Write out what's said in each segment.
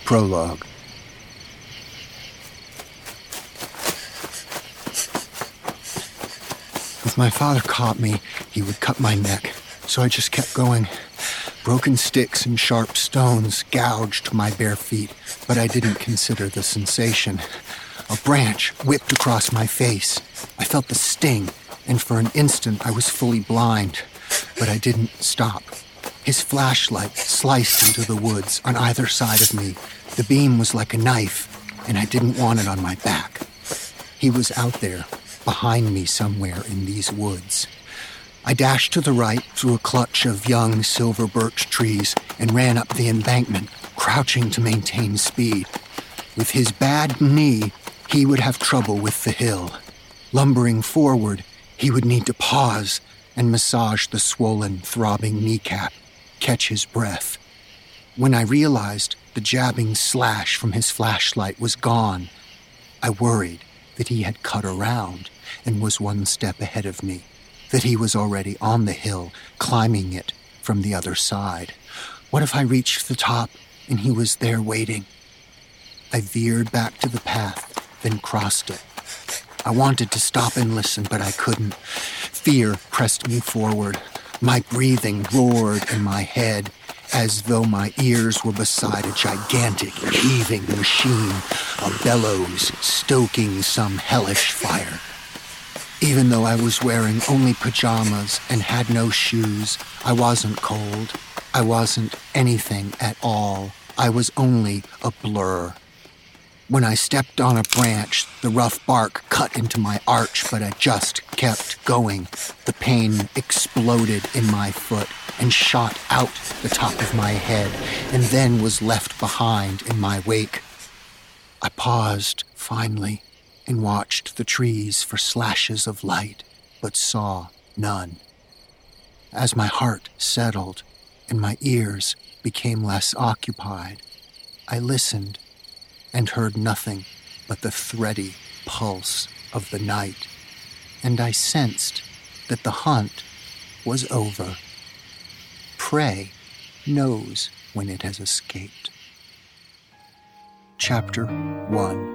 Prologue. If my father caught me, he would cut my neck, so I just kept going. Broken sticks and sharp stones gouged my bare feet, but I didn't consider the sensation. A branch whipped across my face. I felt the sting, and for an instant I was fully blind, but I didn't stop. His flashlight sliced into the woods on either side of me. The beam was like a knife, and I didn't want it on my back. He was out there, behind me somewhere in these woods. I dashed to the right through a clutch of young silver birch trees and ran up the embankment, crouching to maintain speed. With his bad knee, he would have trouble with the hill. Lumbering forward, he would need to pause and massage the swollen, throbbing kneecap, catch his breath. When I realized the jabbing slash from his flashlight was gone, I worried that he had cut around and was one step ahead of me, that he was already on the hill, climbing it from the other side. What if I reached the top and he was there waiting? I veered back to the path, then crossed it. I wanted to stop and listen, but I couldn't. Fear pressed me forward. My breathing roared in my head as though my ears were beside a gigantic, heaving machine, a bellows stoking some hellish fire. Even though I was wearing only pajamas and had no shoes, I wasn't cold. I wasn't anything at all. I was only a blur. When I stepped on a branch, the rough bark cut into my arch, but I just kept going. The pain exploded in my foot and shot out the top of my head, and then was left behind in my wake. I paused, finally, and watched the trees for slashes of light, but saw none. As my heart settled and my ears became less occupied, I listened and heard nothing but the thready pulse of the night, and I sensed that the hunt was over. Prey knows when it has escaped. Chapter 1.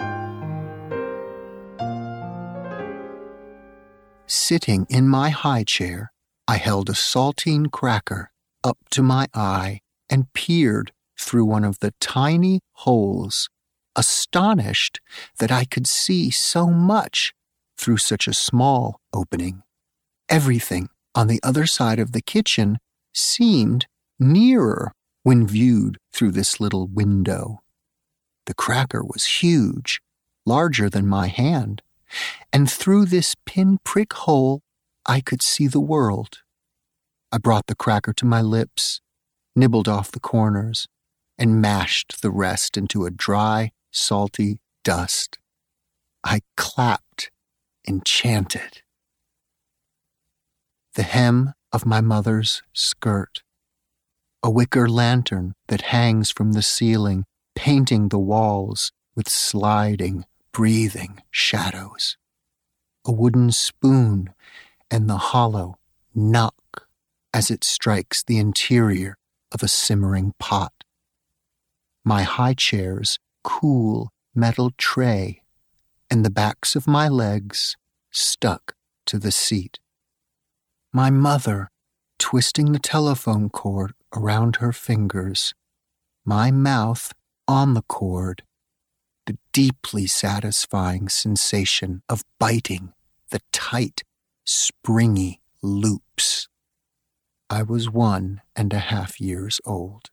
Sitting in my high chair, I held a saltine cracker up to my eye and peered through one of the tiny holes, astonished that I could see so much through such a small opening. Everything on the other side of the kitchen seemed nearer when viewed through this little window. The cracker was huge, larger than my hand, and through this pinprick hole I could see the world. I brought the cracker to my lips, nibbled off the corners, and mashed the rest into a dry, salty dust. I clapped, enchanted. The hem of my mother's skirt, a wicker lantern that hangs from the ceiling, painting the walls with sliding, breathing shadows, a wooden spoon and the hollow knock as it strikes the interior of a simmering pot. My high chair's cool metal tray, and the backs of my legs stuck to the seat. My mother twisting the telephone cord around her fingers, my mouth on the cord, the deeply satisfying sensation of biting the tight, springy loops. I was 1.5 years old.